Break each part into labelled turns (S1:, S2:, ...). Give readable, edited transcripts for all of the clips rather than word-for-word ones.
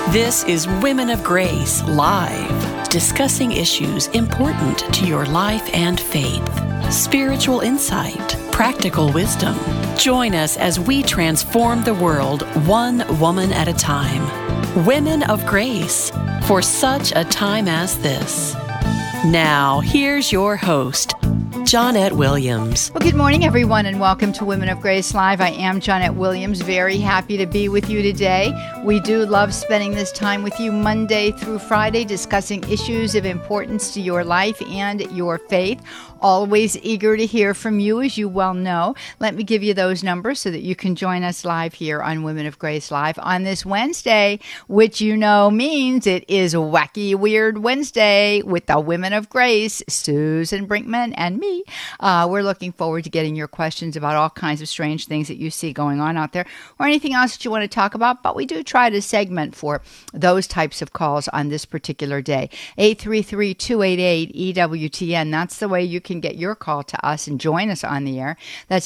S1: This is Women of Grace Live, discussing issues important to your life and faith, spiritual insight, practical wisdom. Join us as we transform the world one woman at a time. Women of Grace, for such a time as this. Now, here's your host, Johnnette Williams.
S2: Well, good morning, everyone, and welcome to Women of Grace Live. I am Johnnette Williams. Very happy to be with you today. We do love spending this time with you Monday through Friday, discussing issues of importance to your life and your faith. Always eager to hear from you, as you well know. Let me give you those numbers so that you can join us live here on Women of Grace Live on this Wednesday, which you know means it is Wacky Weird Wednesday with the Women of Grace, Susan Brinkman and me. We're looking forward to getting your questions about all kinds of strange things that you see going on out there or anything else that you want to talk about, but we do try to segment for those types of calls on this particular day. 833-288-EWTN. That's the way you can get your call to us and join us on the air. That's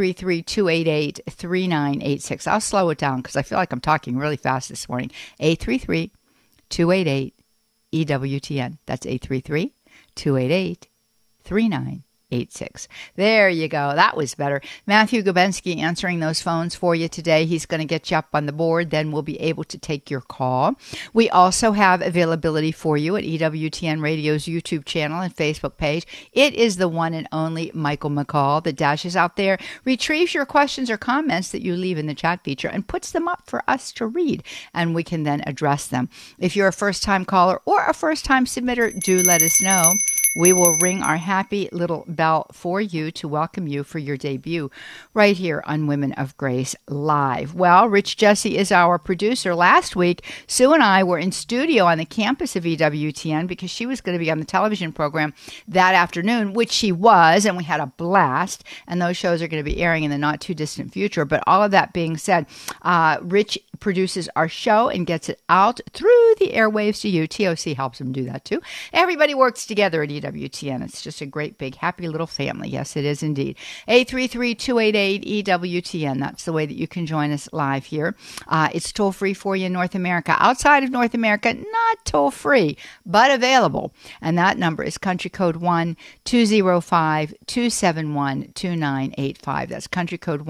S2: 833-288-3986. I'll slow it down because I feel like I'm talking really fast this morning. 833-288-EWTN. That's 833-288-3986. There you go. That was better. Matthew Gubensky answering those phones for you today. He's going to get you up on the board. Then we'll be able to take your call. We also have availability for you at EWTN Radio's YouTube channel and Facebook page. It is the one and only Michael McCall that dashes out there, retrieves your questions or comments that you leave in the chat feature and puts them up for us to read, and we can then address them. If you're a first-time caller or a first-time submitter, do let us know. We will ring our happy little bell for you to welcome you for your debut right here on Women of Grace Live. Well, Rich Jesse is our producer. Last week, Sue and I were in studio on the campus of EWTN because she was going to be on the television program that afternoon, which she was, and we had a blast. And those shows are going to be airing in the not too distant future. But all of that being said, Rich produces our show and gets it out through the airwaves to you. TOC helps him do that too. Everybody works together at EWTN. It's just a great, big, happy little family. Yes, it is indeed. 833-288-EWTN. That's the way that you can join us live here. It's toll-free for you in North America. Outside of North America, not toll-free, but available. And that number is country code 1-205-271-2985. That's country code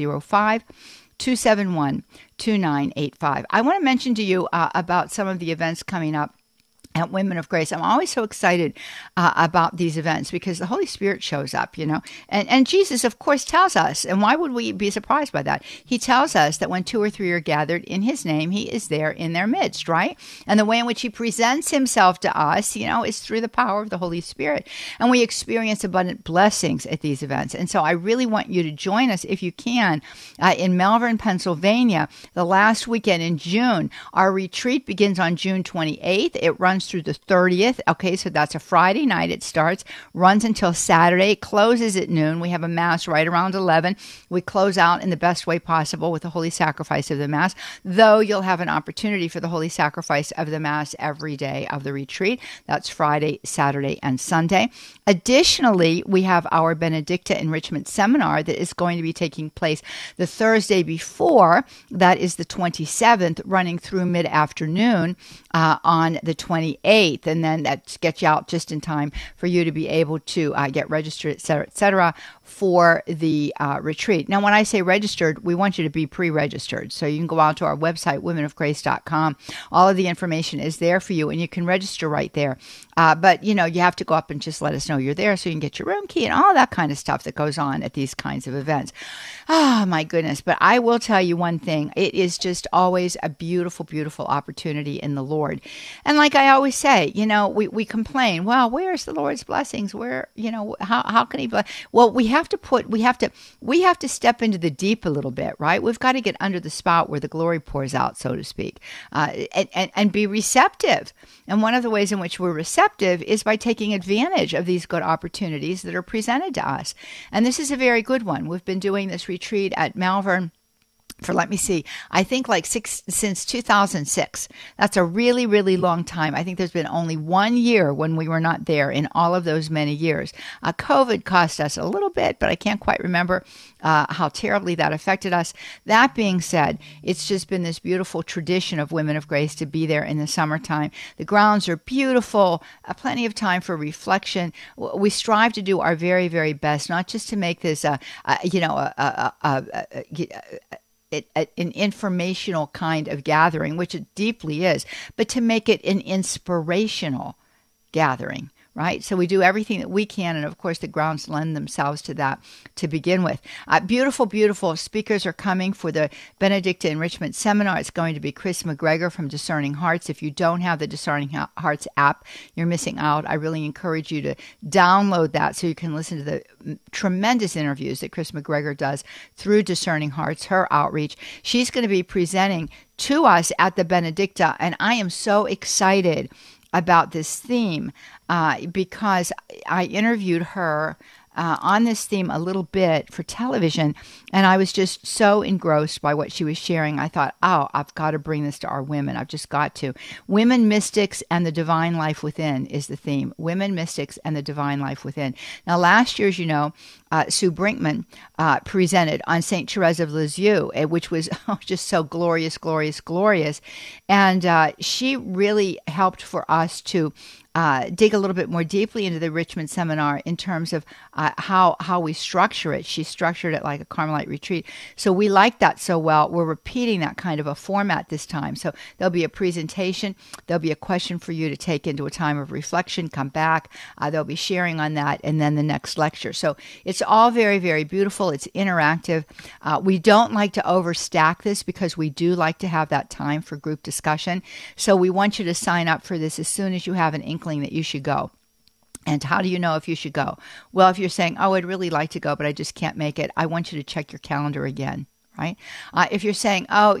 S2: 1-205-271-2985. I want to mention to you about some of the events coming up at Women of Grace. I'm always so excited about these events because the Holy Spirit shows up, you know. And Jesus, of course, tells us, and why would we be surprised by that? He tells us that when 2 or 3 are gathered in his name, he is there in their midst, right? And the way in which he presents himself to us, you know, is through the power of the Holy Spirit. And we experience abundant blessings at these events. And so I really want you to join us, if you can, in Malvern, Pennsylvania, the last weekend in June. Our retreat begins on June 28th. It runs through the 30th. Okay, so that's a Friday night. It starts, runs until Saturday, closes at noon. We have a Mass right around 11. We close out in the best way possible with the Holy Sacrifice of the Mass, though you'll have an opportunity for the Holy Sacrifice of the Mass every day of the retreat. That's Friday, Saturday, and Sunday. Additionally, we have our Benedicta Enrichment Seminar that is going to be taking place the Thursday before. That is the 27th, running through mid-afternoon on the 28th. And then that gets you out just in time for you to be able to get registered, et cetera, for the retreat. Now, when I say registered, we want you to be pre-registered. So you can go out to our website, womenofgrace.com. All of the information is there for you, and you can register right there. But, you know, you have to go up and just let us know you're there so you can get your room key and all that kind of stuff that goes on at these kinds of events. Oh, my goodness. But I will tell you one thing. It is just always a beautiful, beautiful opportunity in the Lord. And like I always say, you know, we complain, well, where's the Lord's blessings? Where, you know, how can he bless? Well, we have to step into the deep a little bit, right? We've got to get under the spout where the glory pours out, so to speak, and be receptive. And one of the ways in which we're receptive is by taking advantage of these good opportunities that are presented to us. And this is a very good one. We've been doing this retreat at Malvern let me see, I think like since 2006. That's a really, really long time. I think there's been only 1 year when we were not there in all of those many years. COVID cost us a little bit, but I can't quite remember how terribly that affected us. That being said, it's just been this beautiful tradition of Women of Grace to be there in the summertime. The grounds are beautiful, plenty of time for reflection. We strive to do our very, very best, not just to make this an informational kind of gathering, which it deeply is, but to make it an inspirational gathering, right? So we do everything that we can, and of course the grounds lend themselves to that to begin with. Beautiful, beautiful speakers are coming for the Benedicta Enrichment Seminar. It's going to be Chris McGregor from Discerning Hearts. If you don't have the Discerning Hearts app, you're missing out. I really encourage you to download that so you can listen to the tremendous interviews that Chris McGregor does through Discerning Hearts, her outreach. She's going to be presenting to us at the Benedicta, and I am so excited about this theme because I interviewed her on this theme a little bit for television, and I was just so engrossed by what she was sharing. I thought, oh, I've got to bring this to our women. I've just got to. Women Mystics and the Divine Life Within is the theme. Women Mystics and the Divine Life Within. Now, last year, as you know, Sue Brinkman presented on St. Therese of Lisieux, which was just so glorious, glorious, glorious. And she really helped for us to dig a little bit more deeply into the Richmond Seminar in terms of how we structure it. She structured it like a Carmelite retreat. So we like that so well. We're repeating that kind of a format this time. So there'll be a presentation. There'll be a question for you to take into a time of reflection. Come back. They'll be sharing on that, and then the next lecture. So it's all very, very beautiful. It's interactive. We don't like to overstack this because we do like to have that time for group discussion. So we want you to sign up for this as soon as you have an inkling that you should go. And how do you know if you should go? Well, if you're saying, oh, I'd really like to go, but I just can't make it, I want you to check your calendar again, right? If you're saying, oh,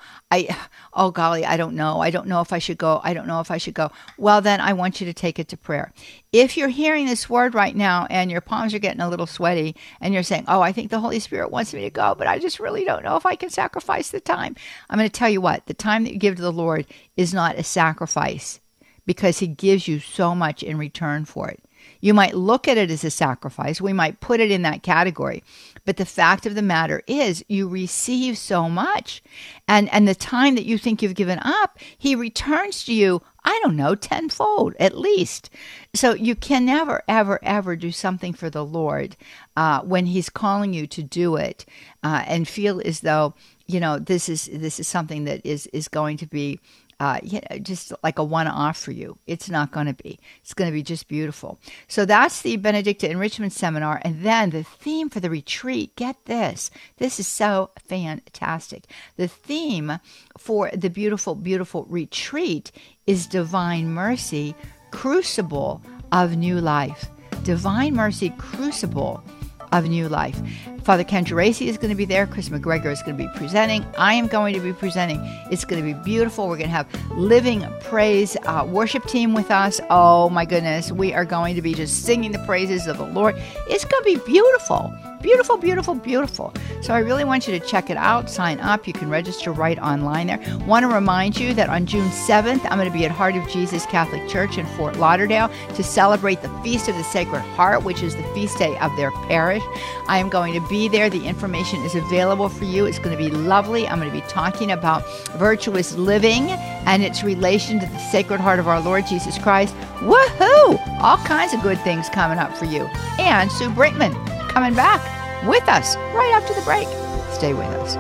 S2: golly, I don't know. I don't know if I should go. I don't know if I should go. Well, then I want you to take it to prayer. If you're hearing this word right now and your palms are getting a little sweaty and you're saying, oh, I think the Holy Spirit wants me to go, but I just really don't know if I can sacrifice the time. I'm going to tell you what, the time that you give to the Lord is not a sacrifice, because he gives you so much in return for it. You might look at it as a sacrifice. We might put it in that category. But the fact of the matter is you receive so much. And the time that you think you've given up, he returns to you, I don't know, tenfold at least. So you can never, ever, ever do something for the Lord when he's calling you to do it and feel as though, this is something that is going to be just like a one-off for you. It's not going to be. It's going to be just beautiful. So that's the Benedicta Enrichment Seminar. And then the theme for the retreat, get this. This is so fantastic. The theme for the beautiful, beautiful retreat is Divine Mercy, Crucible of New Life. Divine Mercy, Crucible of New Life. Father Ken Geraci is going to be there. Chris McGregor is going to be presenting. I am going to be presenting. It's going to be beautiful. We're going to have Living Praise worship team with us. Oh my goodness. We are going to be just singing the praises of the Lord. It's going to be beautiful. Beautiful, beautiful, beautiful. So I really want you to check it out. Sign up. You can register right online there. Want to remind you that on June 7th, I'm going to be at Heart of Jesus Catholic Church in Fort Lauderdale to celebrate the Feast of the Sacred Heart, which is the feast day of their parish. I am going to be there. The information is available for you. It's going to be lovely. I'm going to be talking about virtuous living and its relation to the Sacred Heart of our Lord Jesus Christ. Woohoo! All kinds of good things coming up for you. And Sue Brinkman coming back with us right after the break. Stay with us.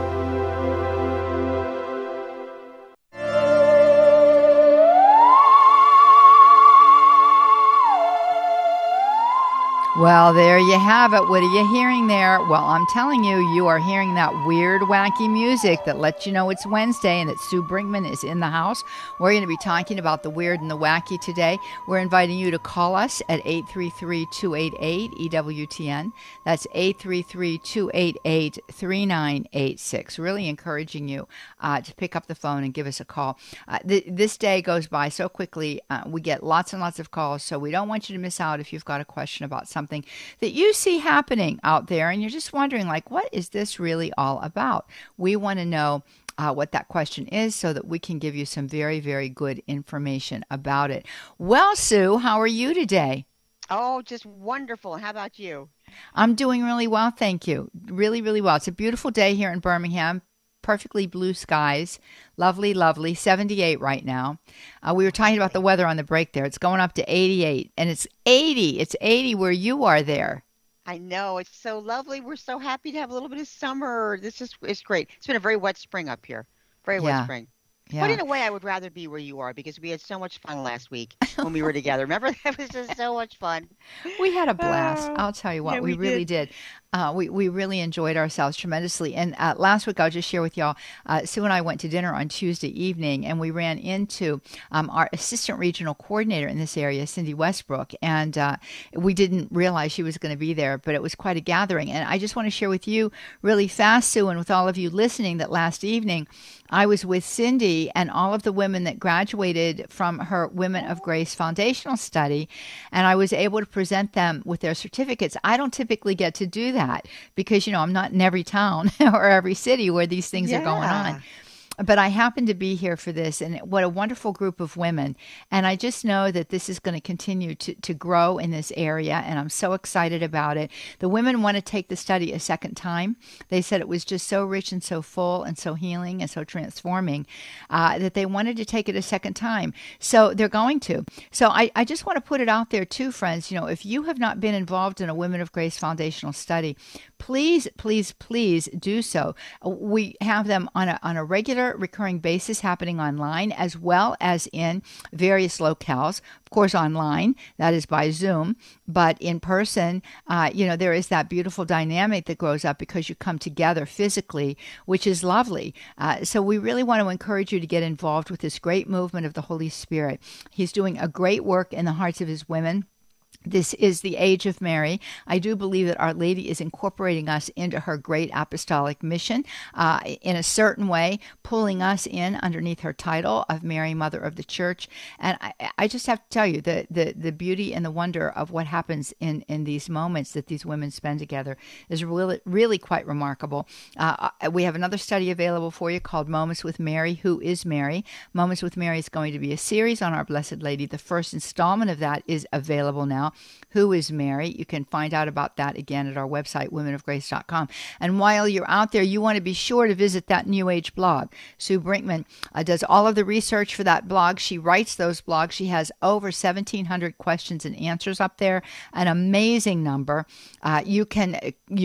S2: Well, there you have it. What are you hearing there? Well, I'm telling you, you are hearing that weird, wacky music that lets you know it's Wednesday and that Sue Brinkman is in the house. We're going to be talking about the weird and the wacky today. We're inviting you to call us at 833-288-EWTN. That's 833-288-3986. Really encouraging you to pick up the phone and give us a call. This day goes by so quickly. We get lots and lots of calls, so we don't want you to miss out if you've got a question about something something that you see happening out there and you're just wondering, like, what is this really all about? We want to know what that question is so that we can give you some very, very good information about it. Well, Sue, how are you today?
S3: Oh, just wonderful. How about you?
S2: I'm doing really well, thank you. Really, really well. It's a beautiful day here in Birmingham. Perfectly blue skies. Lovely, lovely. 78 right now. We were talking about the weather on the break there. It's going up to 88, and it's 80. It's 80 where you are there.
S3: I know it's so lovely. We're so happy to have a little bit of summer. It's great. It's been a very wet spring up here. Very wet
S2: Yeah,
S3: spring. But
S2: yeah.
S3: in a way, I would rather be where you are because we had so much fun last week when we were together. Remember? That was just so much fun.
S2: We had a blast.
S3: Uh,
S2: I'll tell you
S3: yeah,
S2: what, we
S3: we
S2: really
S3: did.
S2: did. We really enjoyed ourselves tremendously. And last week, I'll just share with y'all, Sue and I went to dinner on Tuesday evening, and we ran into our assistant regional coordinator in this area, Cindy Westbrook. And we didn't realize she was going to be there, but it was quite a gathering. And I just want to share with you really fast, Sue, and with all of you listening, that last evening, I was with Cindy and all of the women that graduated from her Women of Grace foundational study, and I was able to present them with their certificates. I don't typically get to do that because, I'm not in every town or every city where these things are going on.
S3: Yeah.
S2: But I happen to be here for this, and what a wonderful group of women. And I just know that this is going to continue to grow in this area, and I'm so excited about it. The women want to take the study a second time. They said it was just so rich and so full and so healing and so transforming that they wanted to take it a second time. So they're going to. So I just want to put it out there too, friends. If you have not been involved in a Women of Grace foundational study, please, please, please do so. We have them on a regular recurring basis happening online as well as in various locales. Of course, online, that is by Zoom, but in person, there is that beautiful dynamic that grows up because you come together physically, which is lovely. So we really want to encourage you to get involved with this great movement of the Holy Spirit. He's doing a great work in the hearts of his women. This is the age of Mary. I do believe that Our Lady is incorporating us into her great apostolic mission in a certain way, pulling us in underneath her title of Mary, Mother of the Church. And I just have to tell you, the beauty and the wonder of what happens in these moments that these women spend together is really, really quite remarkable. We have another study available for you called Moments with Mary. Who is Mary? Moments with Mary is going to be a series on Our Blessed Lady. The first installment of that is available now. Who is Mary? You can find out about that again at our website, womenofgrace.com. And while you're out there, you want to be sure to visit that New Age blog. Sue Brinkman does all of the research for that blog. She writes those blogs. She has over 1,700 questions and answers up there, an amazing number. You can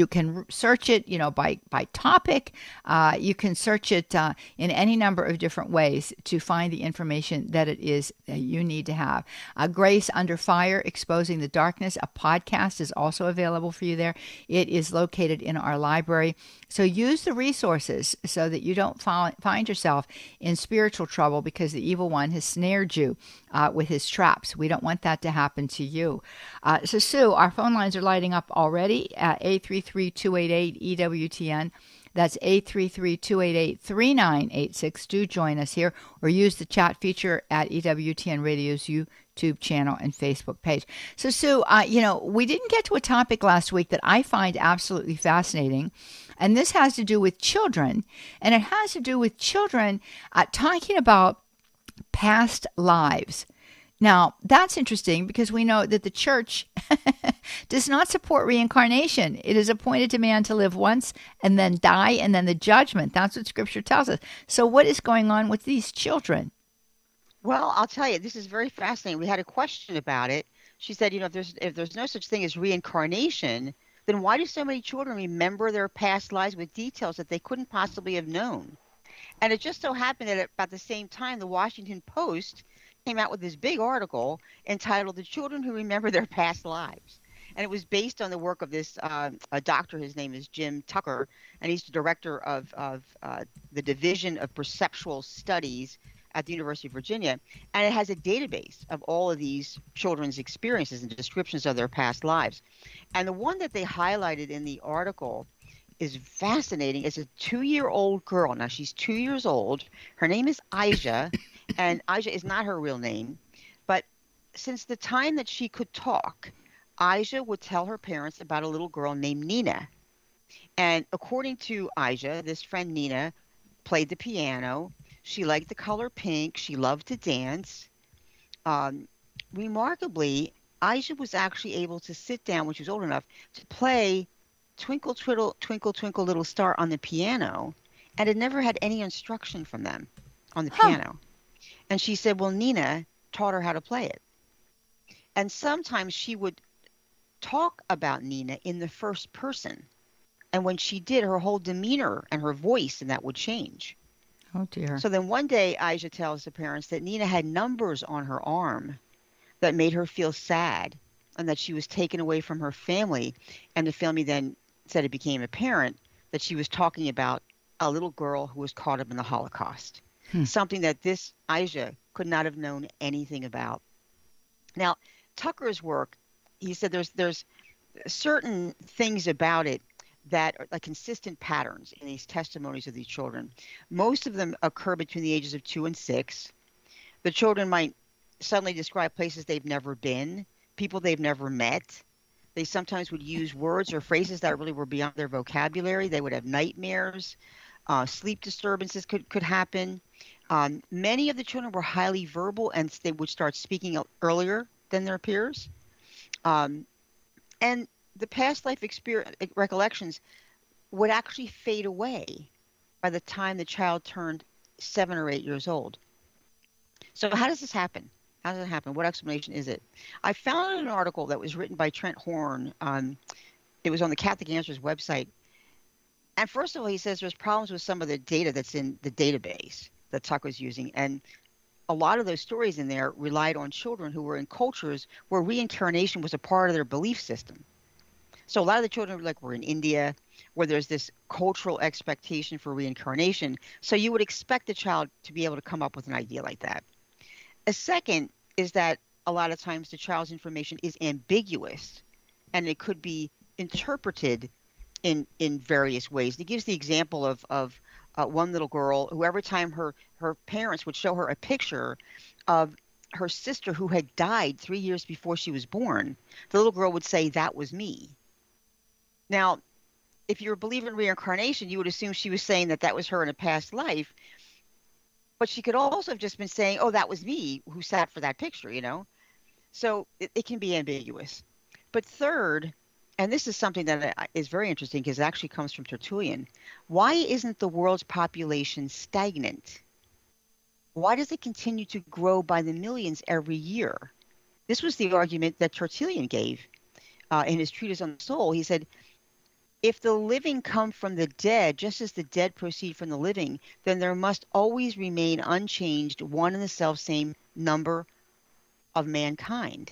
S2: search it, by topic. You can search it in any number of different ways to find the information that it is that you need to have. Grace Under Fire, Exposing the Darkness, a podcast is also available for you there. It is located in our library. So use the resources so that you don't find yourself in spiritual trouble because the evil one has snared you with his traps. We don't want that to happen to you. So Sue, our phone lines are lighting up already at 833-288-EWTN. That's 833-288-3986. Do join us here or use the chat feature at EWTN Radio's YouTube channel and Facebook page. So, Sue, we didn't get to a topic last week that I find absolutely fascinating, and this has to do with children, and it has to do with children talking about past lives. Now, that's interesting because we know that the church does not support reincarnation. It is appointed to man to live once and then die and then the judgment. That's what Scripture tells us. So what is going on with these children?
S3: Well, I'll tell you, this is very fascinating. We had a question about it. She said, if there's no such thing as reincarnation, then why do so many children remember their past lives with details that they couldn't possibly have known? And it just so happened that at about the same time, the Washington Post came out with this big article entitled "The Children Who Remember Their Past Lives." And it was based on the work of this a doctor. His name is Jim Tucker, and he's the director of the Division of Perceptual Studies at the University of Virginia. And it has a database of all of these children's experiences and descriptions of their past lives. And the one that they highlighted in the article is fascinating. It's a 2-year-old girl. Now, she's 2 years old. Her name is Aisha, and Aisha is not her real name. But since the time that she could talk, Aja would tell her parents about a little girl named Nina. And according to Aja, this friend Nina played the piano. She liked the color pink. She loved to dance. Um, Remarkably, Aja was actually able to sit down when she was old enough to play Twinkle, Twinkle, Twinkle, Twinkle, Little Star on the piano and had never had any instruction from them on the
S2: Huh.
S3: piano. And she said, well, Nina taught her how to play it. And sometimes she would talk about Nina in the first person. And when she did, her whole demeanor and her voice and that would change.
S2: Oh dear.
S3: So then one day, Aja tells the parents that Nina had numbers on her arm that made her feel sad and that she was taken away from her family. And the family then said it became apparent that she was talking about a little girl who was caught up in the Holocaust, something that this Aja could not have known anything about. Now, Tucker's work, he said there's certain things about it that are like consistent patterns in these testimonies of these children. Most of them occur between the ages of 2 and 6. The children might suddenly describe places they've never been, people they've never met. They sometimes would use words or phrases that really were beyond their vocabulary. They would have nightmares. Sleep disturbances could happen. Many of the children were highly verbal and they would start speaking earlier than their peers. And the past life experience recollections would actually fade away by the time the child turned 7 or 8 years old. So how does this happen? How does it happen? What explanation is it? I found an article that was written by Trent Horn. It was on the Catholic Answers website. And first of all, he says there's problems with some of the data that's in the database that Tucker's using. And a lot of those stories in there relied on children who were in cultures where reincarnation was a part of their belief system. So a lot of the children were in India, where there's this cultural expectation for reincarnation. So you would expect the child to be able to come up with an idea like that. A second is that a lot of times the child's information is ambiguous and it could be interpreted in various ways. He gives the example of one little girl who every time her parents would show her a picture of her sister who had died 3 years before she was born, the little girl would say, "That was me." Now, if you're a believer in reincarnation, you would assume she was saying that was her in a past life. But she could also have just been saying, "Oh, that was me who sat for that picture," So it can be ambiguous. But third, and this is something that is very interesting because it actually comes from Tertullian, why isn't the world's population stagnant? Why does it continue to grow by the millions every year? This was the argument that Tertullian gave in his treatise on the soul. He said, if the living come from the dead, just as the dead proceed from the living, then there must always remain unchanged one and the self-same number of mankind.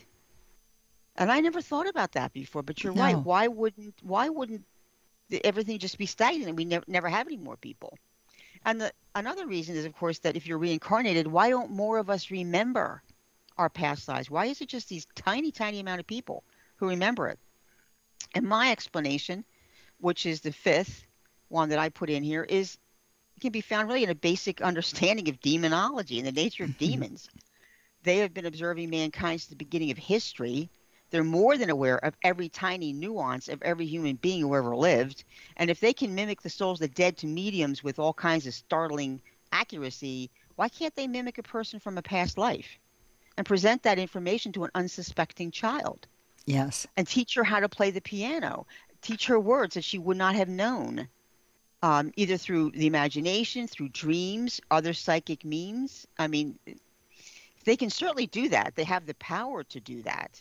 S3: And I never thought about that before, but you're right. Why wouldn't everything just be stagnant and we never have any more people? And another reason is, of course, that if you're reincarnated, why don't more of us remember our past lives? Why is it just these tiny, tiny amount of people who remember it? And my explanation, which is the fifth one that I put in here, can be found really in a basic understanding of demonology and the nature of demons. They have been observing mankind since the beginning of history. They're more than aware of every tiny nuance of every human being who ever lived. And if they can mimic the souls of the dead to mediums with all kinds of startling accuracy, why can't they mimic a person from a past life and present that information to an unsuspecting child?
S2: Yes.
S3: And teach her how to play the piano. Teach her words that she would not have known, either through the imagination, through dreams, other psychic means. I mean, they can certainly do that. They have the power to do that.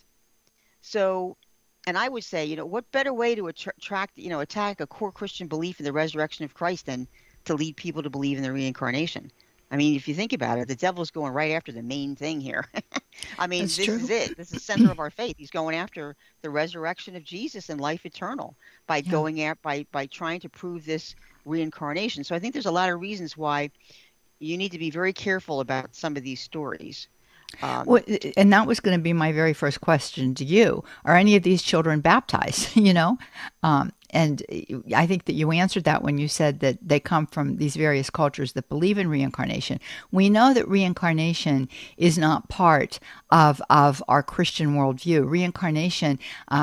S3: So, and I would say, what better way to attack a core Christian belief in the resurrection of Christ than to lead people to believe in the reincarnation? I mean, if you think about it, the devil's going right after the main thing here. I mean, this is it. This is the center of our faith. He's going after the resurrection of Jesus and life eternal by by trying to prove this reincarnation. So I think there's a lot of reasons why you need to be very careful about some of these stories.
S2: Well, and that was going to be my very first question to you. Are any of these children baptized? And I think that you answered that when you said that they come from these various cultures that believe in reincarnation. We know that reincarnation is not part of our Christian worldview. Reincarnation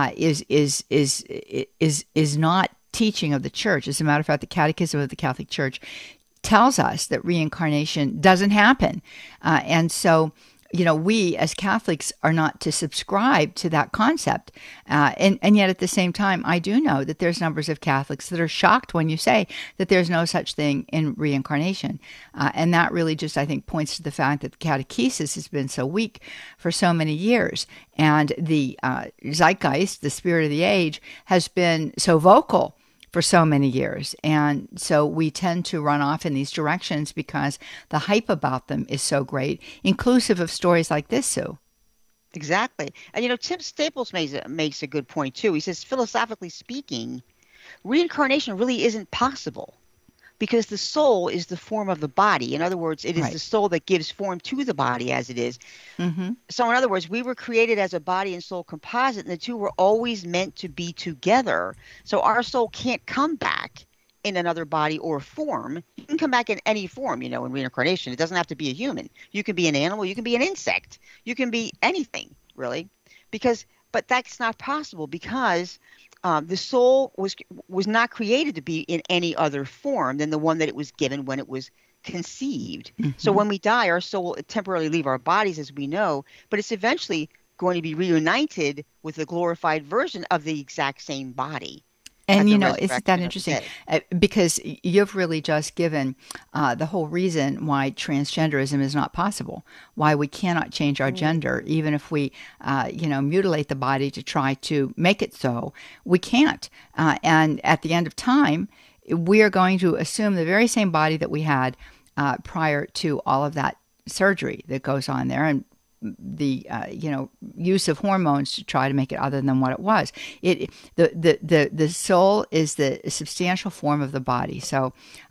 S2: is not teaching of the church. As a matter of fact, the Catechism of the Catholic Church tells us that reincarnation doesn't happen. And so, we as Catholics are not to subscribe to that concept. And yet at the same time, I do know that there's numbers of Catholics that are shocked when you say that there's no such thing in reincarnation. And that really just, I think, points to the fact that the catechesis has been so weak for so many years. And the zeitgeist, the spirit of the age, has been so vocal for so many years. And so we tend to run off in these directions because the hype about them is so great, inclusive of stories like this, Sue.
S3: Exactly. And Tim Staples makes a good point too. He says, philosophically speaking, reincarnation really isn't possible because the soul is the form of the body. In other words, it is the soul that gives form to the body as it is. Mm-hmm. So in other words, we were created as a body and soul composite, and the two were always meant to be together. So our soul can't come back in another body or form. You can come back in any form, in reincarnation. It doesn't have to be a human. You can be an animal. You can be an insect. You can be anything, really. But that's not possible because the soul was not created to be in any other form than the one that it was given when it was conceived. Mm-hmm. So when we die, our soul will temporarily leave our bodies, as we know, but it's eventually going to be reunited with the glorified version of the exact same body.
S2: And, isn't that interesting? Because you've really just given the whole reason why transgenderism is not possible, why we cannot change our gender, even if we, mutilate the body to try to make it so. We can't. And at the end of time, we are going to assume the very same body that we had prior to all of that surgery that goes on there. And the use of hormones to try to make it other than what it was. The soul is the substantial form of the body. So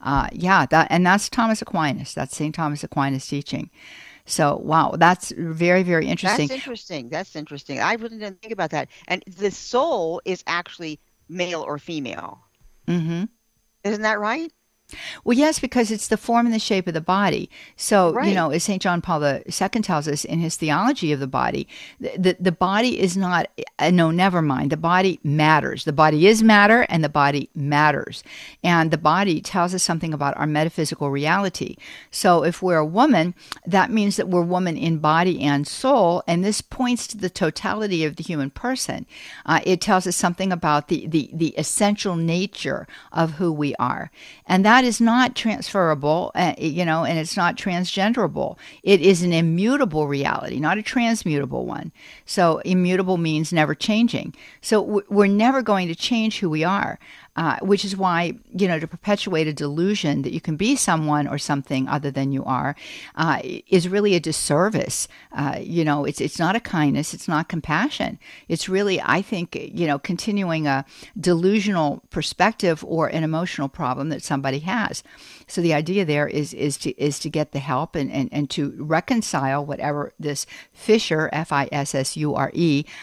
S2: that's Thomas Aquinas. That's St. Thomas Aquinas teaching. So wow, that's very, very interesting.
S3: That's interesting. I really didn't think about that. And the soul is actually male or female. Mm-hmm. Isn't that right?
S2: Well, yes, because it's the form and the shape of the body. So, as St. John Paul II tells us in his theology of the body, the body is not, never mind. The body matters. The body is matter and the body matters. And the body tells us something about our metaphysical reality. So if we're a woman, that means that we're woman in body and soul. And this points to the totality of the human person. It tells us something about the essential nature of who we are. And that is not transferable, and it's not transgenderable. It is an immutable reality, not a transmutable one. So immutable means never changing. So we're never going to change who we are. Which is why, to perpetuate a delusion that you can be someone or something other than you are, is really a disservice. It's not a kindness. It's not compassion. It's really, I think, continuing a delusional perspective or an emotional problem that somebody has. So the idea there is to get the help and to reconcile whatever this fissure, Fissure,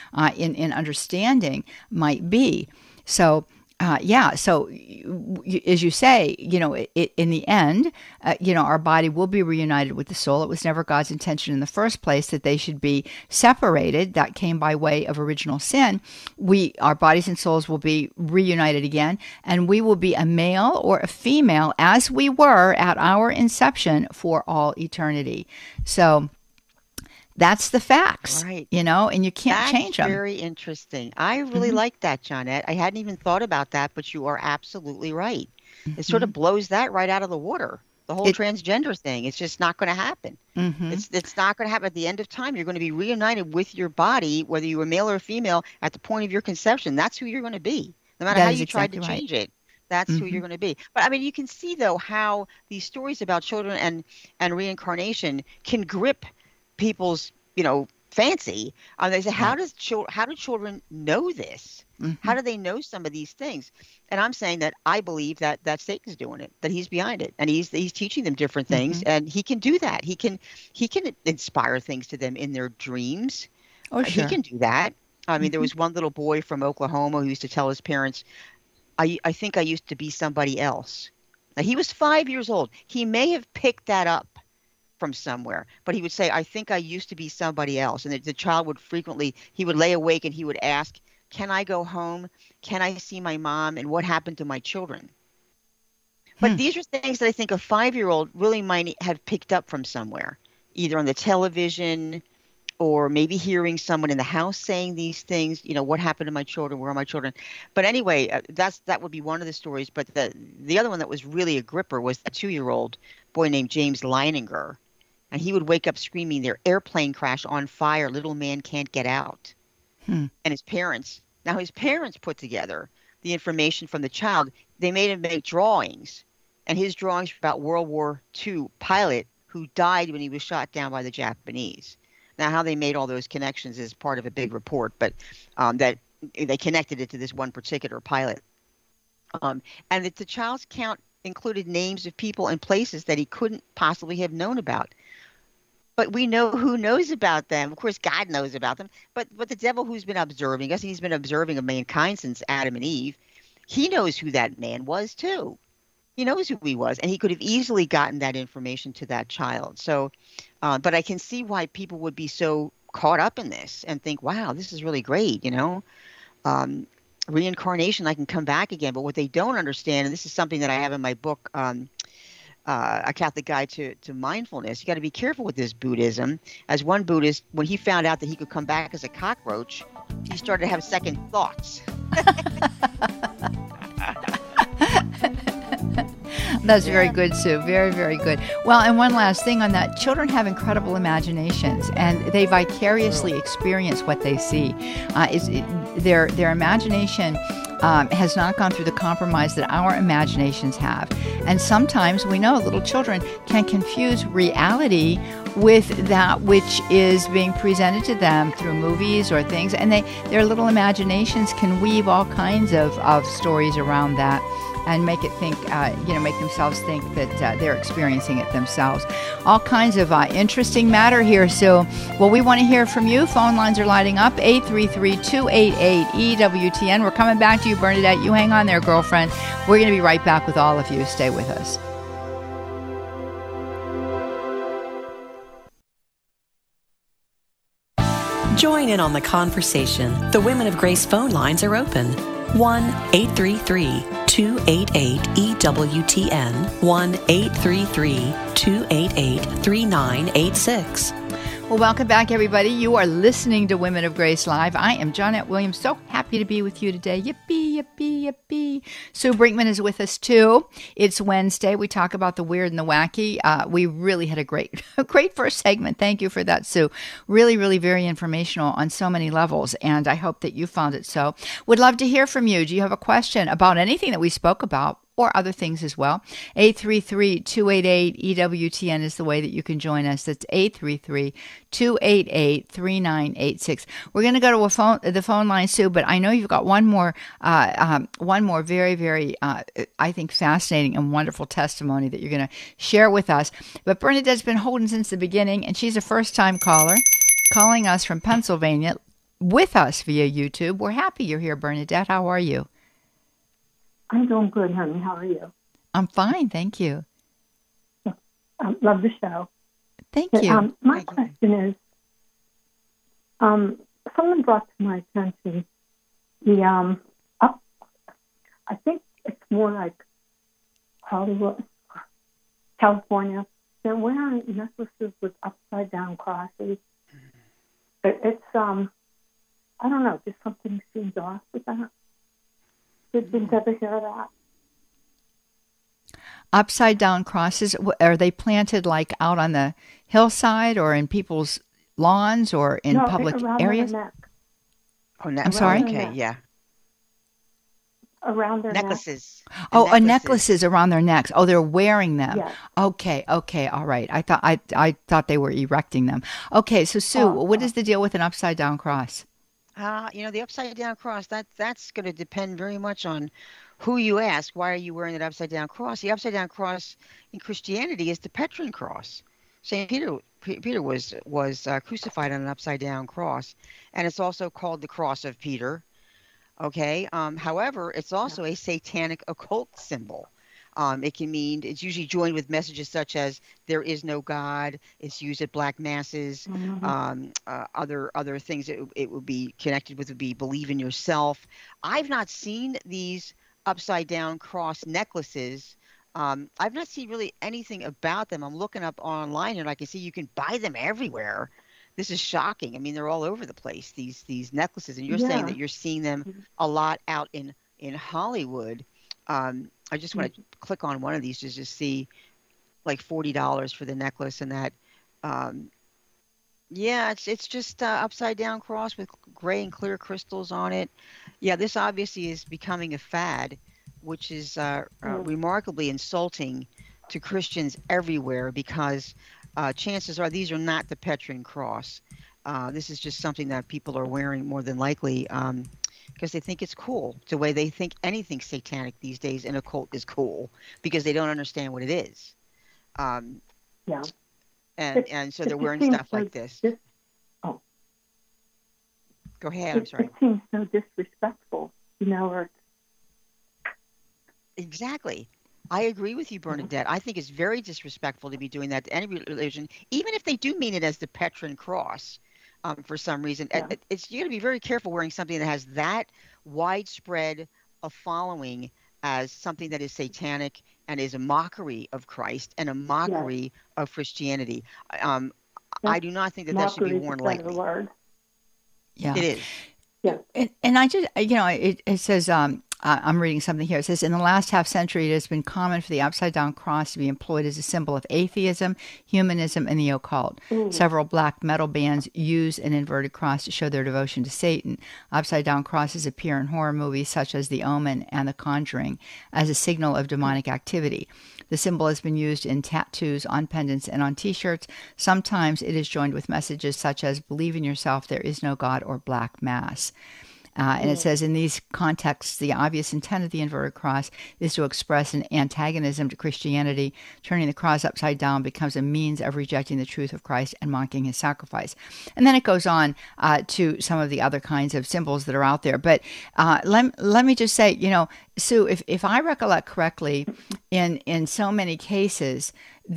S2: in understanding might be. So, so as you say, in the end, our body will be reunited with the soul. It was never God's intention in the first place that they should be separated. That came by way of original sin. Our bodies and souls will be reunited again, and we will be a male or a female as we were at our inception for all eternity. So that's the facts,
S3: right?
S2: And you can't change them.
S3: That's very interesting. I really like that, Johnette. I hadn't even thought about that, but you are absolutely right. It sort of blows that right out of the water. The whole transgender thing, it's just not going to happen. Mm-hmm. It's not going to happen. At the end of time, you're going to be reunited with your body, whether you were male or female, at the point of your conception. That's who you're going to be, no matter how you tried to change it. That's who you're going to be. But I mean, you can see though how these stories about children and reincarnation can grip people's fancy. They say, how do children know this?
S2: Mm-hmm.
S3: How do they know some of these things? And I'm saying that I believe that Satan's doing it, that he's behind it, and he's teaching them different things, and he can do that. He can inspire things to them in their dreams.
S2: Oh, sure.
S3: He can do that. I mean, there was one little boy from Oklahoma who used to tell his parents, I think I used to be somebody else. Now, he was 5 years old. He may have picked that up from somewhere, but he would say, I think I used to be somebody else. And the child would frequently, he would lay awake and he would ask, can I go home? Can I see my mom? And what happened to my children? But these are things that I think a 5-year-old really might have picked up from somewhere, either on the television or maybe hearing someone in the house saying these things, what happened to my children? Where are my children? But anyway, that would be one of the stories. But the other one that was really a gripper was a 2-year-old boy named James Leininger. And he would wake up screaming, their airplane crash on fire, little man can't get out. And his parents put together the information from the child. They made him make drawings. And his drawings were about World War II pilot who died when he was shot down by the Japanese. Now, how they made all those connections is part of a big report, but that they connected it to this one particular pilot. And that the child's count included names of people and places that he couldn't possibly have known about. But we know who knows about them. Of course, God knows about them. But the devil, who's been observing us, he's been observing of mankind since Adam and Eve, he knows who that man was too. He knows who he was, and he could have easily gotten that information to that child. So, but I can see why people would be so caught up in this and think, wow, this is really great, reincarnation, I can come back again. But what they don't understand, and this is something that I have in my book, A Catholic Guide to Mindfulness, you got to be careful with this Buddhism. As one Buddhist, when he found out that he could come back as a cockroach, he started to have second thoughts.
S2: That's very good, Sue. Very, very good. Well, and one last thing on that. Children have incredible imaginations, and they vicariously experience what they see. Their imagination has not gone through the compromise that our imaginations have. And sometimes we know little children can confuse reality with that which is being presented to them through movies or things. And their little imaginations can weave all kinds of stories around that and make it think, make themselves think that they're experiencing it themselves. All kinds of interesting matter here. So, well, we want to hear from you. Phone lines are lighting up, 833-288-EWTN. We're coming back to you, Bernadette. You hang on there, girlfriend. We're going to be right back with all of you. Stay with us.
S1: Join in on the conversation. The Women of Grace phone lines are open. 1-833-288-EWTN, 1-833-288-3986.
S2: Well, welcome back, everybody. You are listening to Women of Grace Live. I am Johnette Williams. So happy to be with you today. Yippee, yippee, yippee. Sue Brinkman is with us, too. It's Wednesday. We talk about the weird and the wacky. We really had a great first segment. Thank you for that, Sue. Really, really very informational on so many levels, and I hope that you found it so. Would love to hear from you. Do you have a question about anything that we spoke about? Or other things as well. 833-288-EWTN is the way that you can join us. That's 833-288-3986. We're going to go to the phone line, Sue, but I know you've got one more very, very, I think, fascinating and wonderful testimony that you're going to share with us. But Bernadette's been holding since the beginning, and she's a first-time caller, calling us from Pennsylvania with us via YouTube. We're happy you're here, Bernadette. How are you?
S4: I'm doing good, honey. How are you?
S2: I'm fine, thank you.
S4: I love the show.
S2: Thank you.
S4: My question is, someone brought to my attention I think it's more like Hollywood, California. They're wearing necklaces with upside down crosses. It's I don't know, just something seems off with that. Did you ever hear that?
S2: Upside down crosses, are they planted like out on the hillside or in people's lawns or in public areas?
S3: Oh, neck.
S2: I'm sorry?
S3: Okay, yeah.
S4: around their neck.
S3: Necklaces.
S2: Oh, necklaces around their necks. Oh, they're wearing them.
S4: Yes.
S2: Okay, all right. I thought they were erecting them. Okay, so Sue, what is the deal with an upside down cross?
S3: The upside down cross, that's going to depend very much on who you ask. Why are you wearing that upside down cross? The upside down cross in Christianity is the Petrine cross. St. Peter was crucified on an upside down cross, and it's also called the cross of Peter. Okay. However, it's also a satanic occult symbol. It can mean, it's usually joined with messages such as "there is no God." It's used at black masses. Other things it would be connected with would be "believe in yourself." I've not seen these upside down cross necklaces. I've not seen really anything about them. I'm looking up online and I can see you can buy them everywhere. This is shocking. I mean, they're all over the place, these necklaces, and you're saying that you're seeing them a lot out in Hollywood. I just want to click on one of these to just see like $40 for the necklace, and that it's just upside down cross with gray and clear crystals on it. Yeah, this obviously is becoming a fad, which is remarkably insulting to Christians everywhere, because chances are these are not the Petrine cross. This is just something that people are wearing more than likely because they think it's cool. The way they think anything satanic these days in a cult is cool, because they don't understand what it is. And so they're wearing stuff like this. Go ahead. I'm sorry.
S4: It seems so disrespectful, or
S3: Exactly. I agree with you, Bernadette. I think it's very disrespectful to be doing that to any religion, even if they do mean it as the Petrine cross for some reason. You got to be very careful wearing something that has that widespread a following as something that is satanic and is a mockery of Christ and a mockery of Christianity. I do not think that should be worn lightly.
S2: Yeah,
S3: it is.
S4: Yeah,
S2: and I just, it says, I'm reading something here. It says, in the last half century, it has been common for the upside-down cross to be employed as a symbol of atheism, humanism, and the occult. Several black metal bands use an inverted cross to show their devotion to Satan. Upside-down crosses appear in horror movies such as The Omen and The Conjuring as a signal of demonic activity. The symbol has been used in tattoos, on pendants, and on T-shirts. Sometimes it is joined with messages such as "Believe in yourself, there is no God," or "Black Mass." And it says, in these contexts, the obvious intent of the inverted cross is to express an antagonism to Christianity. Turning the cross upside down becomes a means of rejecting the truth of Christ and mocking his sacrifice. And then it goes on to some of the other kinds of symbols that are out there. But let me just say, Sue, if I recollect correctly, in so many cases,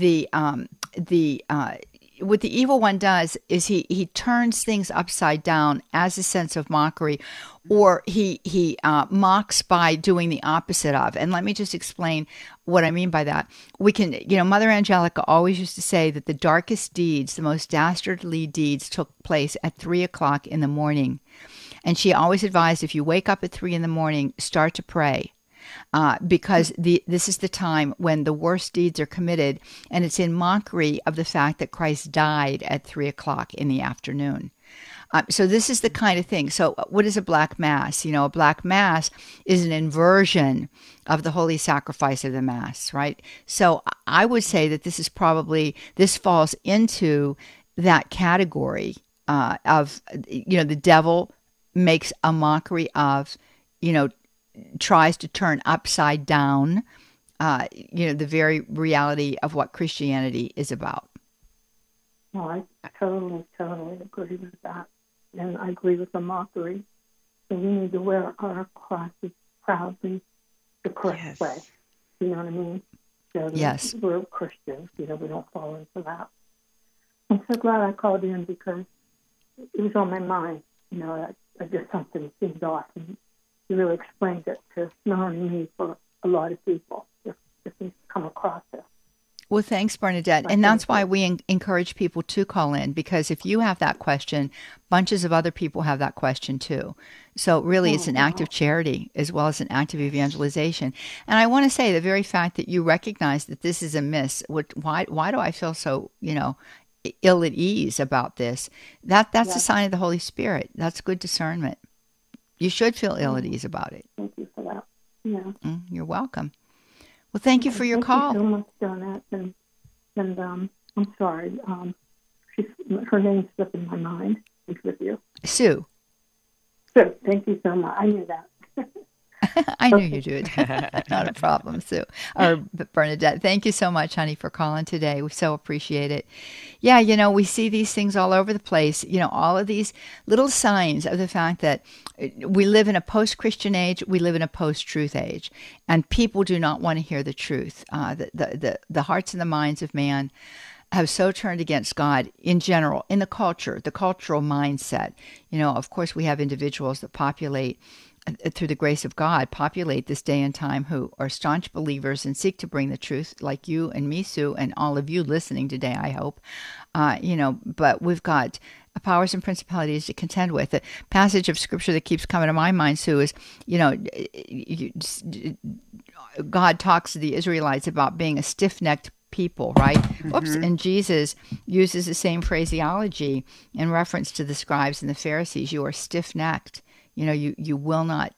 S2: what the evil one does is he turns things upside down as a sense of mockery, or he mocks by doing the opposite of. And let me just explain what I mean by that. We can, Mother Angelica always used to say that the darkest deeds, the most dastardly deeds, took place at 3:00 in the morning. And she always advised, if you wake up at 3 in the morning, start to pray. Because this is the time when the worst deeds are committed, and it's in mockery of the fact that Christ died at 3:00 in the afternoon. So this is the kind of thing. So what is a black mass? A black mass is an inversion of the holy sacrifice of the mass, right? So I would say that this falls into that category of, the devil makes a mockery of, tries to turn upside down, the very reality of what Christianity is about.
S4: No, I totally agree with that. And I agree with the mockery. So we need to wear our crosses proudly the correct way. You know what I mean? So
S2: yes.
S4: We're Christians. We don't fall into that. I'm so glad I called in, because it was on my mind. I just something seemed off. And you really explained it to not only me, for a lot of people, if we come across it.
S2: Well, thanks, Bernadette. And that's why we encourage people to call in, because if you have that question, bunches of other people have that question too. So really, it's an act of charity as well as an act of evangelization. And I want to say the very fact that you recognize that this is a miss, why do I feel so, ill at ease about this? That's a sign of the Holy Spirit. That's good discernment. You should feel ill at ease about it.
S4: Thank you for that. Yeah.
S2: You're welcome. Well, thank you for your call.
S4: Thank you so much, Donette. And I'm sorry. Her name's slipping my mind. She's with you.
S2: Sue.
S4: So thank you so much. I knew that.
S2: I knew you did. Not a problem, Sue. Or Bernadette. Thank you so much, honey, for calling today. We so appreciate it. Yeah, we see these things all over the place. All of these little signs of the fact that we live in a post-Christian age, we live in a post-truth age, and people do not want to hear the truth. The hearts and the minds of man have so turned against God in general, in the cultural mindset. Of course, we have individuals that populate through the grace of God, populate this day and time who are staunch believers and seek to bring the truth, like you and me, Sue, and all of you listening today, I hope. But we've got powers and principalities to contend with. The passage of scripture that keeps coming to my mind, Sue, is, God talks to the Israelites about being a stiff-necked people, right? Oops. And Jesus uses the same phraseology in reference to the scribes and the Pharisees. You are stiff-necked. You will not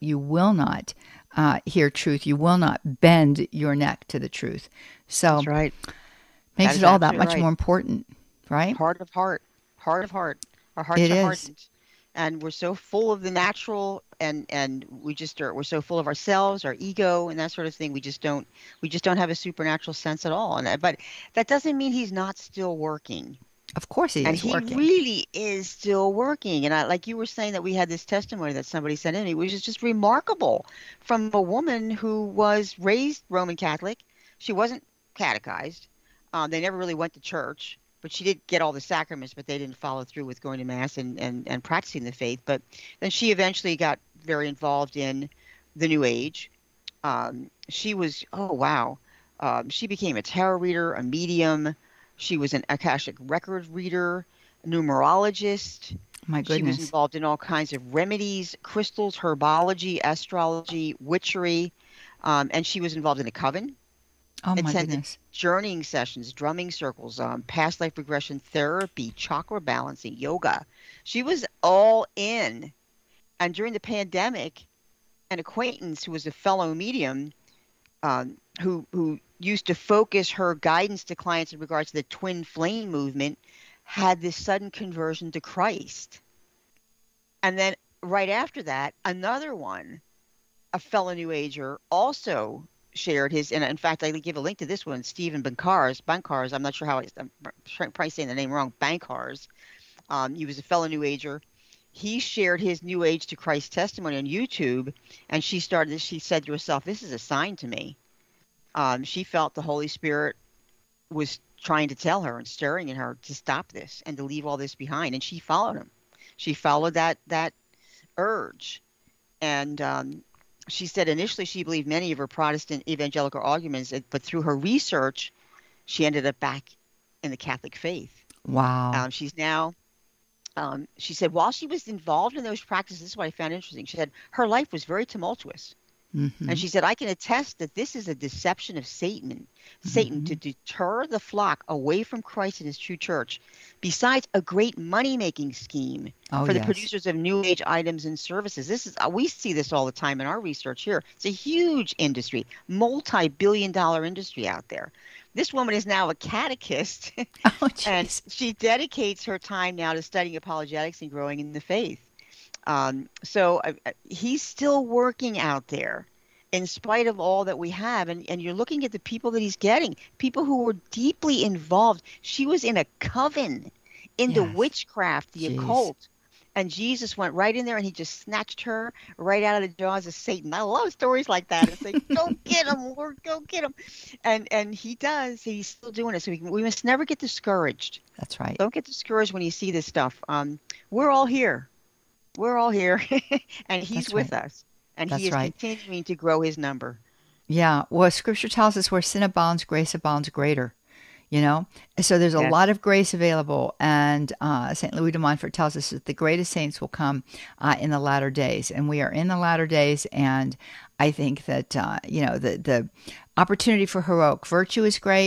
S2: hear truth. You will not bend your neck to the truth. So
S3: that's right.
S2: Makes it all that much more important, right?
S3: Heart of heart. Our hearts are hardened. And we're so full of the natural, and we're so full of ourselves, our ego, and that sort of thing. We just don't have a supernatural sense at all. But that doesn't mean he's not still working.
S2: Of course he is working.
S3: And he really is still working. And like you were saying, that we had this testimony that somebody sent in, which is just remarkable, from a woman who was raised Roman Catholic. She wasn't catechized. They never really went to church, but she did get all the sacraments, but they didn't follow through with going to Mass and practicing the faith. But then she eventually got very involved in the New Age. She was, she became a tarot reader, a medium. She was an Akashic record reader, a numerologist.
S2: My goodness.
S3: She was involved in all kinds of remedies, crystals, herbology, astrology, witchery, and she was involved in a coven.
S2: Oh, my goodness.
S3: Journeying sessions, drumming circles, past life regression therapy, chakra balancing, yoga. She was all in. And during the pandemic, an acquaintance who was a fellow medium, who used to focus her guidance to clients in regards to the twin flame movement, had this sudden conversion to Christ. And then right after that, another one, a fellow New Ager, also shared his, and in fact, I give a link to this one, Stephen Bankars, I'm not sure how, I'm probably saying the name wrong, Bankars. He was a fellow New Ager. He shared his New Age to Christ testimony on YouTube, and she said to herself, this is a sign to me. She felt the Holy Spirit was trying to tell her and stirring in her to stop this and to leave all this behind. And she followed him. She followed that urge. And she said initially she believed many of her Protestant evangelical arguments, but through her research, she ended up back in the Catholic faith.
S2: Wow.
S3: She's now, she said, while she was involved in those practices, this is what I found interesting. She said her life was very tumultuous. Mm-hmm. And she said, I can attest that this is a deception of Satan to deter the flock away from Christ and his true church, besides a great money-making scheme for the producers of New Age items and services. We see this all the time in our research here. It's a huge industry, multi-billion-dollar industry out there. This woman is now a catechist, and she dedicates her time now to studying apologetics and growing in the faith. So he's still working out there in spite of all that we have. And you're looking at the people that he's getting, people who were deeply involved. She was in a coven in the witchcraft, the occult. And Jesus went right in there and he just snatched her right out of the jaws of Satan. I love stories like that. It's like, go get him, Lord, go get him. And he does. He's still doing it. So we must never get discouraged.
S2: That's right.
S3: Don't get discouraged when you see this stuff. We're all here. We're all here, and he's with us, and he is continuing to grow his number.
S2: Yeah, well, Scripture tells us where sin abounds, grace abounds greater, So there's a lot of grace available, and St. Louis de Montfort tells us that the greatest saints will come in the latter days, and we are in the latter days, and I think that, the opportunity for heroic virtue is great.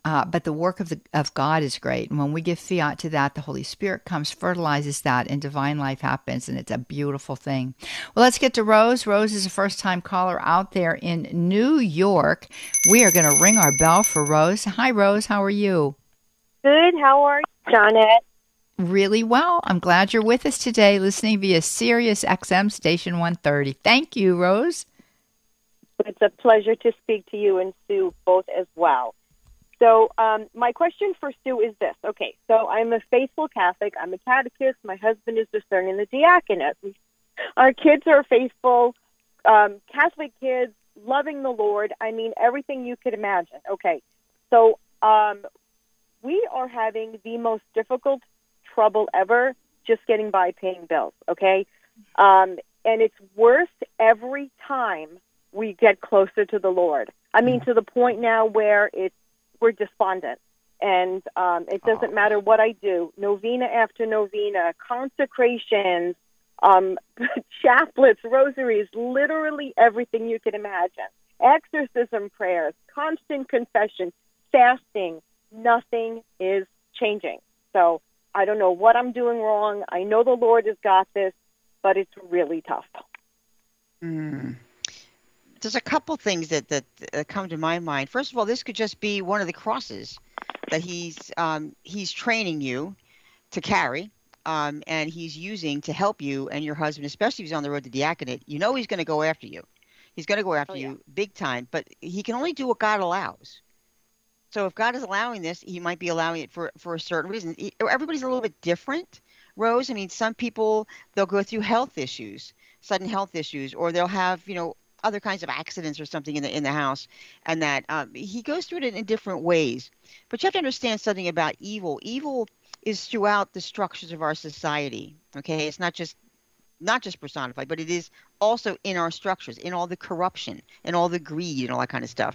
S2: but the work of God is great. And when we give fiat to that, the Holy Spirit comes, fertilizes that, and divine life happens, and it's a beautiful thing. Well, let's get to Rose. Rose is a first-time caller out there in New York. We are going to ring our bell for Rose. Hi, Rose. How are you?
S5: Good. How are you, Johnette?
S2: Really well. I'm glad you're with us today, listening via Sirius XM Station 130. Thank you, Rose.
S5: It's a pleasure to speak to you and Sue both as well. So my question for Sue is this. Okay, so I'm a faithful Catholic. I'm a catechist. My husband is discerning the diaconate. Our kids are faithful Catholic kids, loving the Lord. I mean, everything you could imagine. Okay, so we are having the most difficult trouble ever just getting by paying bills, okay? And it's worse every time we get closer to the Lord. I mean, to the point now where we're despondent. And it doesn't matter what I do, novena after novena, consecrations, chaplets, rosaries, literally everything you can imagine. Exorcism prayers, constant confession, fasting, nothing is changing. So I don't know what I'm doing wrong. I know the Lord has got this, but it's really tough.
S3: There's a couple things that come to my mind. First of all, this could just be one of the crosses that he's training you to carry, and he's using to help you and your husband, especially if he's on the road to diaconate. You know he's going to go after you. He's going to go after you big time, but he can only do what God allows. So if God is allowing this, he might be allowing it for a certain reason. Everybody's a little bit different, Rose. I mean, some people, they'll go through health issues, sudden health issues, or they'll have, other kinds of accidents or something in the house, and that he goes through it in different ways. But you have to understand something about evil. Evil is throughout the structures of our society, okay? It's not just personified, but it is also in our structures, in all the corruption, and all the greed, and all that kind of stuff.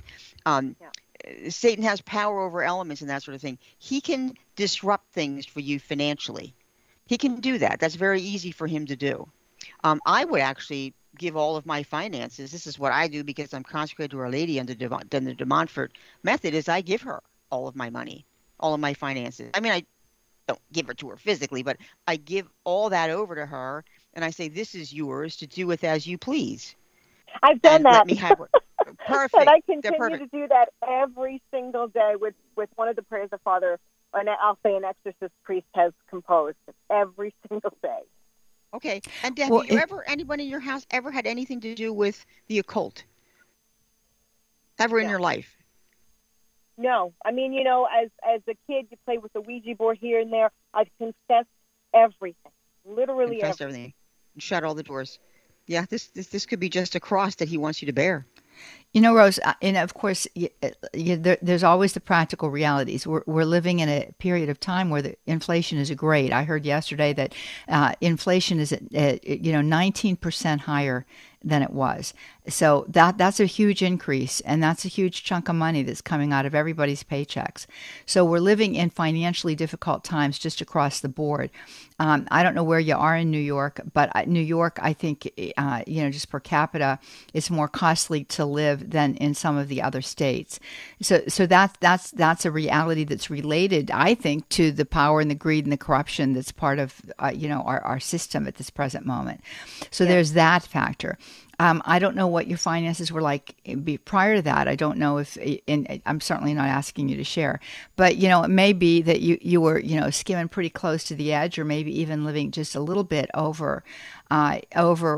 S3: Satan has power over elements and that sort of thing. He can disrupt things for you financially. He can do that. That's very easy for him to do. I would actually give all of my finances. This is what I do because I'm consecrated to Our Lady under the de Montfort method, is I give her all of my money, all of my finances. I mean, I don't give it to her physically, but I give all that over to her, and I say, this is yours to do with as you please.
S5: I've done that.
S3: Let me have it. Perfect.
S5: And I continue to do that every single day with one of the prayers the Father, and I'll say an exorcist priest has composed every single day.
S3: Okay. And have anyone in your house ever had anything to do with the occult? Ever in your life?
S5: No. I mean, as a kid, you play with the Ouija board here and there. I've confessed everything. Literally everything.
S3: And shut all the doors. Yeah, this could be just a cross that he wants you to bear.
S2: Rose, and of course, there's always the practical realities. We're living in a period of time where the inflation is great. I heard yesterday that inflation is at 19% higher than it was. So that's a huge increase, and that's a huge chunk of money that's coming out of everybody's paychecks. So we're living in financially difficult times just across the board. I don't know where you are in New York, but New York, I think, just per capita, it's more costly to live than in some of the other states. So that's a reality that's related, I think, to the power and the greed and the corruption that's part of our system at this present moment. So there's that factor. I don't know what your finances were like prior to that. I don't know and I'm certainly not asking you to share, but it may be that you were skimming pretty close to the edge, or maybe even living just a little bit over what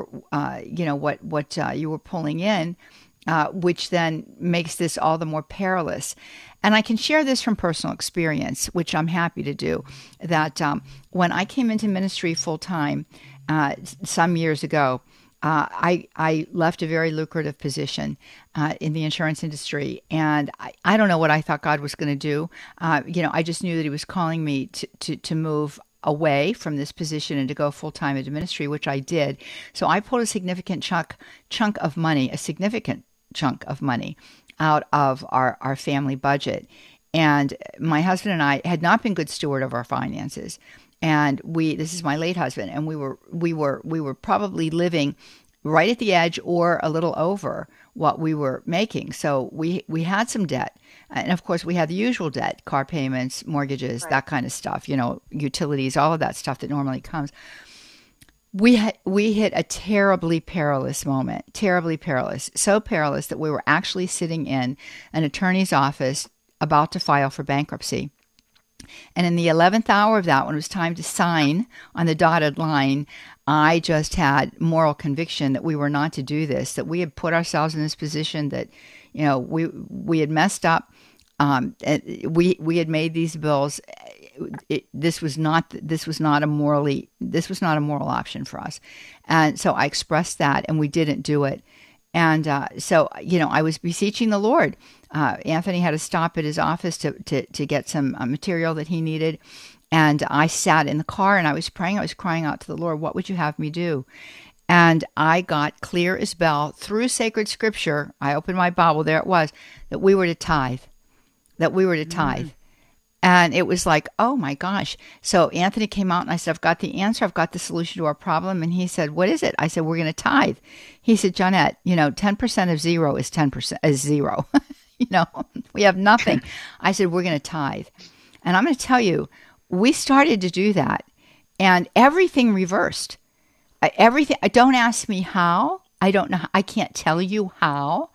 S2: you were pulling in, which then makes this all the more perilous. And I can share this from personal experience, which I'm happy to do, that when I came into ministry full time some years ago, I left a very lucrative position in the insurance industry, and I don't know what I thought God was going to do. I just knew that He was calling me to move away from this position and to go full-time into ministry, which I did. So I pulled a significant chunk of money out of our family budget. And my husband and I had not been good steward of our finances. And this is my late husband, and we were probably living right at the edge or a little over what we were making. So we had some debt. And of course, we had the usual debt, car payments, mortgages, that kind of stuff, utilities, all of that stuff that normally comes. We hit a terribly perilous moment, terribly perilous, so perilous that we were actually sitting in an attorney's office about to file for bankruptcy. And in the 11th hour of that, when it was time to sign on the dotted line, I just had moral conviction that we were not to do this, that we had put ourselves in this position, that, we had messed up. We had made these bills. This was not a moral option for us. And so I expressed that, and we didn't do it. And so I was beseeching the Lord. Anthony had to stop at his office to get some material that he needed. And I sat in the car and I was praying. I was crying out to the Lord, what would you have me do? And I got clear as bell through sacred scripture. I opened my Bible, there it was, that we were to tithe, And it was like, oh my gosh. So Anthony came out and I said, I've got the answer. I've got the solution to our problem. And he said, what is it? I said, we're going to tithe. He said, Johnette, 10% of zero is 10% is zero. We have nothing. I said, we're going to tithe. And I'm going to tell you, we started to do that and everything reversed. Everything. Don't ask me how. I don't know. I can't tell you how.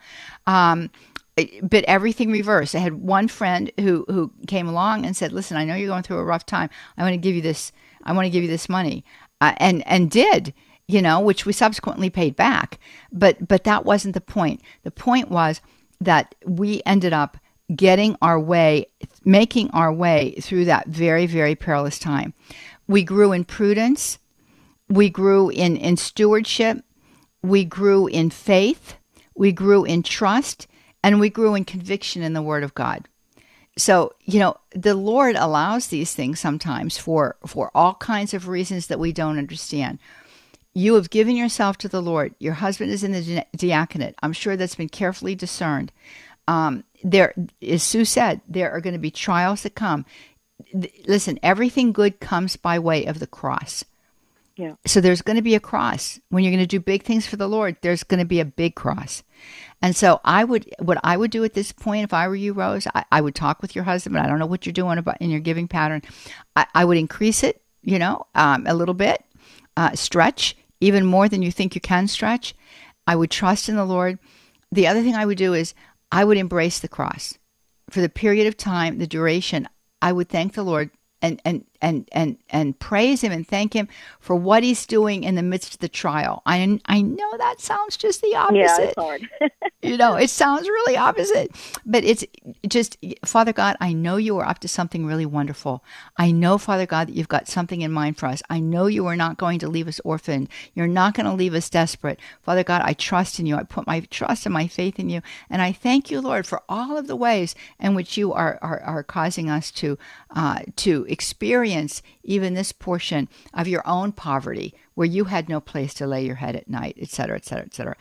S2: But everything reversed. I had one friend who came along and said, listen, I know you're going through a rough time. I want to give you this. I want to give you this money. And did, which we subsequently paid back. But that wasn't the point. The point was that we ended up making our way through that very, very perilous time. We grew in prudence. We grew in stewardship. We grew in faith. We grew in trust. And we grew in conviction in the Word of God. So, the Lord allows these things sometimes for all kinds of reasons that we don't understand. You have given yourself to the Lord. Your husband is in the diaconate. I'm sure that's been carefully discerned. There, as Sue said, there are going to be trials that come. Listen, everything good comes by way of the cross.
S5: Yeah.
S2: So there's going to be a cross. When you're going to do big things for the Lord, there's going to be a big cross. And so what I would do at this point, if I were you, Rose, I would talk with your husband. I don't know what you're doing in your giving pattern. I would increase it, a little bit, stretch even more than you think you can stretch. I would trust in the Lord. The other thing I would do is I would embrace the cross for the period of time, the duration. I would thank the Lord and praise him and thank him for what he's doing in the midst of the trial. I know that sounds just the opposite.
S5: Yeah, it's hard.
S2: It sounds really opposite, but it's just, Father God, I know you are up to something really wonderful. I know, Father God, that you've got something in mind for us. I know you are not going to leave us orphaned. You're not going to leave us desperate. Father God, I trust in you. I put my trust and my faith in you. And I thank you, Lord, for all of the ways in which you are causing us to experience even this portion of your own poverty where you had no place to lay your head at night, et cetera, et cetera, et cetera.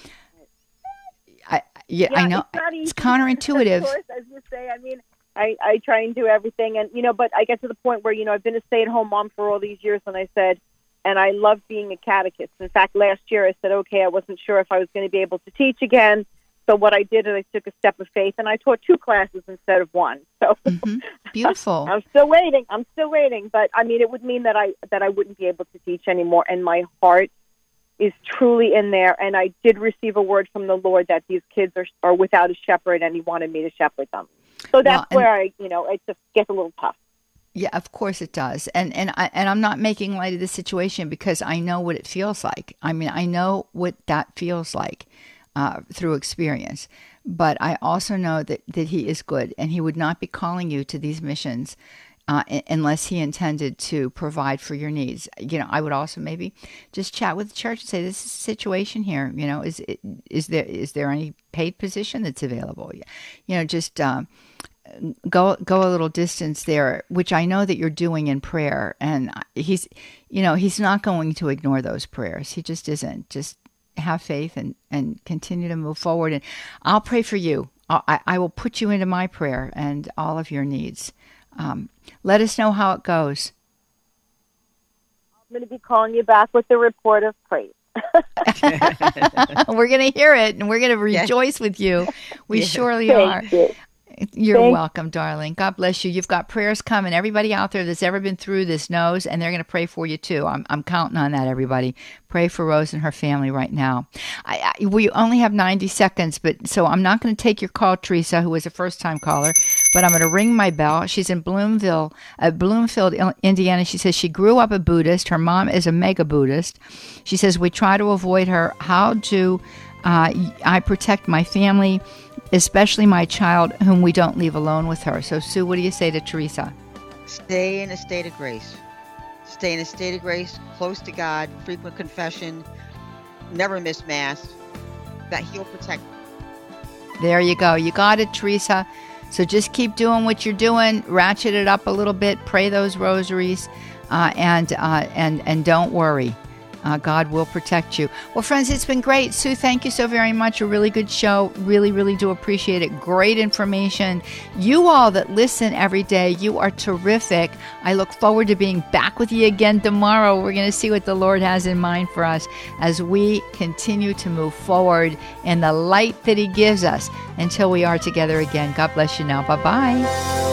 S2: I know it's counterintuitive.
S5: Of course, as you say, I try and do everything, and but I get to the point where I've been a stay-at-home mom for all these years, and I said, and I love being a catechist. In fact, last year I said, okay, I wasn't sure if I was going to be able to teach again. So what I did is I took a step of faith, and I taught 2 classes instead of 1. So
S2: beautiful.
S5: I'm still waiting, but it would mean that I wouldn't be able to teach anymore, and my heart is truly in there. And I did receive a word from the Lord that these kids are without a shepherd, and he wanted me to shepherd them. So that's where it just gets a little tough.
S2: Yeah, of course it does. And I'm not making light of the situation because I know what it feels like. I know what that feels like through experience. But I also know that he is good, and he would not be calling you to these missions unless he intended to provide for your needs. I would also maybe just chat with the church and say, this is a situation here. Is there any paid position that's available? Just go a little distance there, which I know that you're doing in prayer. And he's not going to ignore those prayers. He just isn't. Just have faith and continue to move forward. And I'll pray for you. I will put you into my prayer and all of your needs. Let us know how it goes.
S5: I'm going to be calling you back with the report of praise.
S2: We're going to hear it, and we're going to rejoice with you. We surely are.
S5: Thank you.
S2: You're welcome, darling. God bless you. You've got prayers coming. Everybody out there that's ever been through this knows, and they're going to pray for you too. I'm counting on that, everybody. Pray for Rose and her family right now. We only have 90 seconds, so I'm not going to take your call, Teresa, who was a first-time caller, but I'm going to ring my bell. She's in Bloomfield, Indiana. She says she grew up a Buddhist. Her mom is a mega Buddhist. She says, we try to avoid her. How do I protect my family, especially my child, whom we don't leave alone with her? So, Sue, what do you say to Teresa?
S3: Stay in a state of grace. Stay in a state of grace, close to God, frequent confession, never miss Mass. That He'll protect you.
S2: There you go. You got it, Teresa. So just keep doing what you're doing. Ratchet it up a little bit. Pray those rosaries, and don't worry. God will protect you. Well, friends, it's been great. Sue, thank you so very much. A really good show. Really, really do appreciate it. Great information. You all that listen every day, you are terrific. I look forward to being back with you again tomorrow. We're going to see what the Lord has in mind for us as we continue to move forward in the light that He gives us until we are together again. God bless you now. Bye-bye.